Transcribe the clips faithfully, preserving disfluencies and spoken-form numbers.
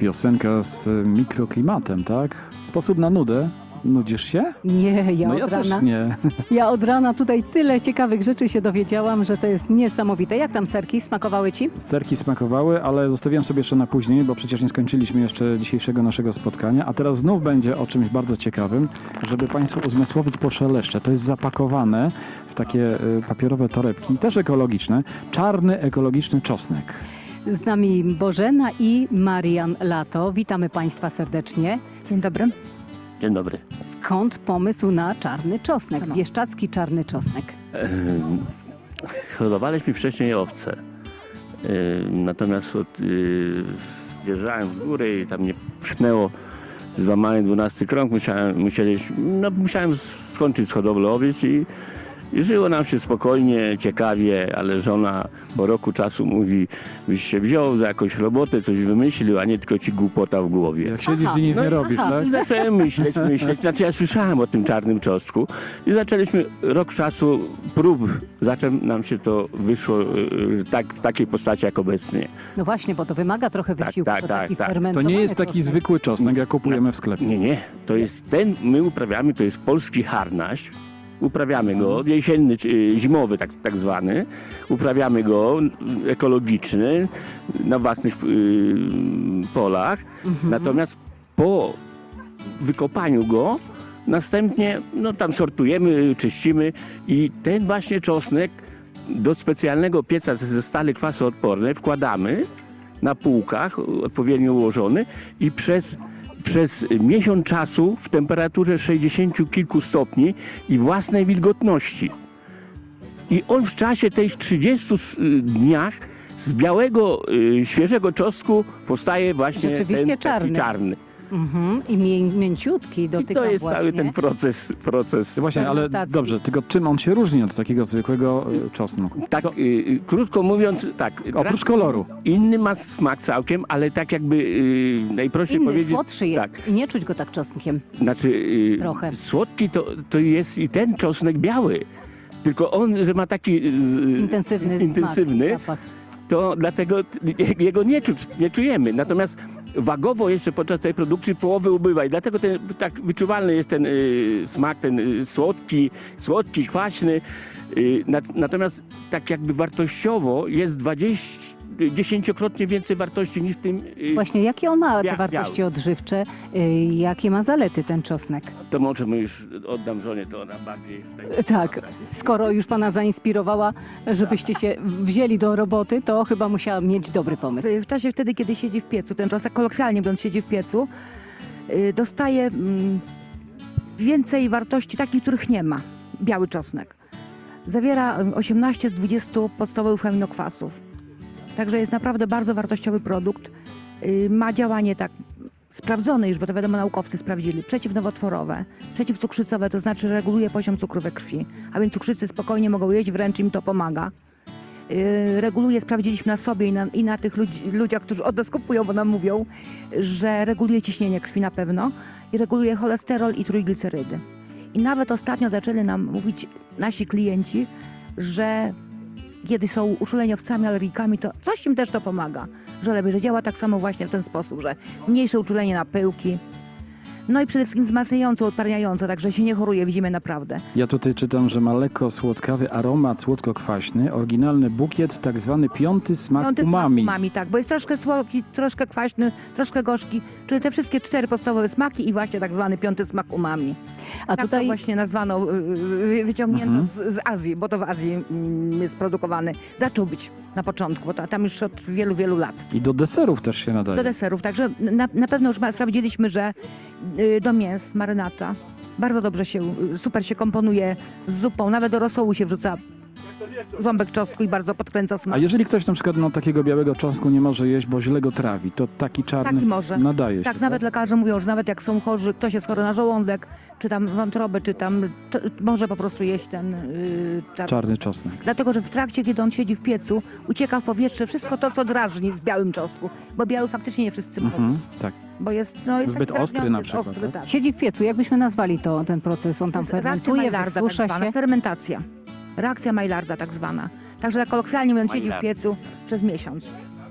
piosenka z mikroklimatem, tak? Sposób na nudę. Nudzisz się? Nie, ja No od ja rana. też nie. Ja od rana tutaj tyle ciekawych rzeczy się dowiedziałam, że to jest niesamowite. Jak tam serki? Smakowały ci? Serki smakowały, ale zostawiłem sobie jeszcze na później, bo przecież nie skończyliśmy jeszcze dzisiejszego naszego spotkania. A teraz znów będzie o czymś bardzo ciekawym, żeby Państwu uzmysłowić poszeleszcze. To jest zapakowane w takie y, papierowe torebki, też ekologiczne. Czarny, ekologiczny czosnek. Z nami Bożena i Marian Lato. Witamy Państwa serdecznie. Dzień dobry. Dzień dobry. Skąd pomysł na czarny czosnek? Bieszczacki czarny czosnek. Hodowaliśmy wcześniej owce. Natomiast od, yy, wjeżdżałem w górę i tam mnie pchnęło, złamałem dwunasty krąg, musiałem, musieliśmy, no, musiałem skończyć z hodowlą owiec i, i żyło nam się spokojnie, ciekawie, ale żona po roku czasu mówi, byś się wziął za jakąś robotę, coś wymyślił, a nie tylko ci głupota w głowie. Jak siedzisz Aha, i nic no nie i robisz, aha. tak? I zacząłem myśleć, myśleć. Znaczy ja słyszałem o tym czarnym czosnku i zaczęliśmy rok czasu prób, zaczem nam się to wyszło yy, tak, w takiej postaci jak obecnie. No właśnie, bo to wymaga trochę Tak, wysiłku. tak, to tak, taki tak. To fermentowany nie jest taki czosnek. zwykły czosnek, jak kupujemy w sklepie. Nie, nie. To jest ten, my uprawiamy, to jest polski harnaś. Uprawiamy go, jesienny, czy zimowy tak, tak zwany. Uprawiamy go, ekologiczny, na własnych yy, polach. Natomiast po wykopaniu go, następnie no, tam sortujemy, czyścimy i ten właśnie czosnek do specjalnego pieca ze stali kwasoodpornej wkładamy na półkach, odpowiednio ułożony i przez przez miesiąc czasu w temperaturze sześćdziesięciu kilku stopni i własnej wilgotności. I on w czasie tych trzydziestu dniach z białego, y, świeżego czosnku powstaje właśnie Rzeczywiście ten czarny. taki czarny. Mhm. I mię, mięciutki I dotyka to jest właśnie. cały ten proces. proces. Właśnie, ale fermentacji. dobrze, tylko czym on się różni od takiego zwykłego y, czosnku? Tak, y, y, krótko mówiąc, tak. Oprócz koloru. Inny ma smak całkiem, ale tak jakby y, najprościej Inny, powiedzieć. słodszy jest Tak, i nie czuć go tak czosnkiem. znaczy y, Trochę. słodki to, to jest i ten czosnek biały. Tylko on, że ma taki y, Intensywny, intensywny smak, zapach. to dlatego t- jego nie, czu, nie czujemy. Natomiast wagowo jeszcze podczas tej produkcji połowy ubywa i dlatego ten, tak wyczuwalny jest ten y, smak, ten y, słodki, słodki, kwaśny. Y, nat, natomiast tak jakby wartościowo jest dwadzieścia, dziesięciokrotnie więcej wartości niż w tym. Y, Właśnie, jakie on ma te Bia- wartości biały. odżywcze? Y, jakie ma zalety ten czosnek? to może my już oddam żonie, to ona bardziej w tej... Tak, skoro już pana zainspirowała, żebyście się wzięli do roboty, to chyba musiała mieć dobry pomysł. W czasie wtedy, kiedy siedzi w piecu, ten czosnek, kolokwialnie mówiąc, siedzi w piecu, y, dostaje mm, więcej wartości takich, których nie ma. Biały czosnek. Zawiera y, osiemnaście z dwudziestu podstawowych aminokwasów. Także jest naprawdę bardzo wartościowy produkt. Y, ma działanie tak sprawdzone już, bo to wiadomo naukowcy sprawdzili, przeciwnowotworowe, przeciwcukrzycowe, to znaczy reguluje poziom cukru we krwi. A więc cukrzycy spokojnie mogą jeść, wręcz im to pomaga. Yy, reguluje, sprawdziliśmy na sobie i na, i na tych ludzi, ludziach, którzy od nas kupują, bo nam mówią, że reguluje ciśnienie krwi na pewno i reguluje cholesterol i trójglicerydy. I nawet ostatnio zaczęli nam mówić nasi klienci, że kiedy są uczuleniowcami, alergikami, to coś im też to pomaga, że lepiej, że działa tak samo właśnie w ten sposób, że mniejsze uczulenie na pyłki, no i przede wszystkim wzmacniające, odparniające, także się nie choruje, widzimy naprawdę. Ja tutaj czytam, że ma lekko słodkawy aromat słodko-kwaśny, oryginalny bukiet, tak zwany piąty smak Piąty umami. smak umami, tak, bo jest troszkę słodki, troszkę kwaśny, troszkę gorzki, czyli te wszystkie cztery podstawowe smaki i właśnie tak zwany piąty smak umami. A Tak tutaj to właśnie nazwano, y, y, wyciągnięto z, z Azji, bo to w Azji mm, jest produkowany. Zaczął być na początku, bo to, tam już od wielu, wielu lat. I do deserów też się nadaje. Do deserów, także na, na pewno już ma, sprawdziliśmy, że y, do mięs, marynata, bardzo dobrze się, y, super się komponuje z zupą, nawet do rosołu się wrzuca ząbek czosnku i bardzo podkręca smak. A jeżeli ktoś na przykład no, takiego białego cząstku nie może jeść, bo źle go trawi, to taki czarny Taki może. nadaje się. Tak, nawet lekarze mówią, że nawet jak są chorzy, ktoś jest chory na żołądek, czy tam wątrobę, czy tam, to może po prostu jeść ten yy, czar... Czarny czosnek. Dlatego, że w trakcie, kiedy on siedzi w piecu, ucieka w powietrze wszystko to, co drażni z białym czosnku. Bo biały faktycznie nie wszyscy mogą. Mhm, tak. Bo jest, no, jest Zbyt taki ostry drażniący, na jest przykład, Ostry, tak? tak. siedzi w piecu, jakbyśmy nazwali to, ten proces? On tam To jest reakcja fermentuje, Maillarda, tak wysusza zwana, się. fermentacja. Reakcja Maillarda tak zwana. Także kolokwialnie mówiąc, siedzi w Maillard. piecu przez miesiąc.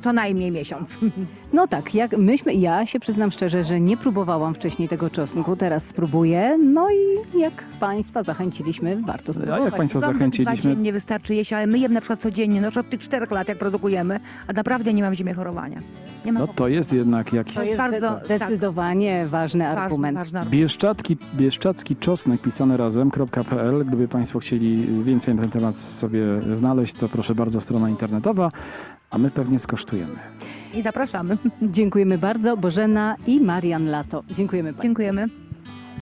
co najmniej miesiąc. No tak, jak myśmy, ja się przyznam szczerze, że nie próbowałam wcześniej tego czosnku, teraz spróbuję. No i jak Państwa zachęciliśmy, warto A spróbować. jak Państwa Dwa zachęciliśmy? dziennie wystarczy jeść, ale my jemy na przykład codziennie, no już od tych czterech lat jak produkujemy, a naprawdę nie mam w zimie chorowania. Nie ma No to jest jednak jakiś... To jest bardzo- bardzo, zdecydowanie ważny ważny, argument. ważny argument. Bieszczadzki, bieszczadzki czosnek pisane razem kropka pe el. Gdyby Państwo chcieli więcej na ten temat sobie znaleźć, to proszę bardzo, strona internetowa, a my pewnie skosztujemy. I zapraszamy. Dziękujemy bardzo. Bożena i Marian Lato. Dziękujemy Państwu. Dziękujemy.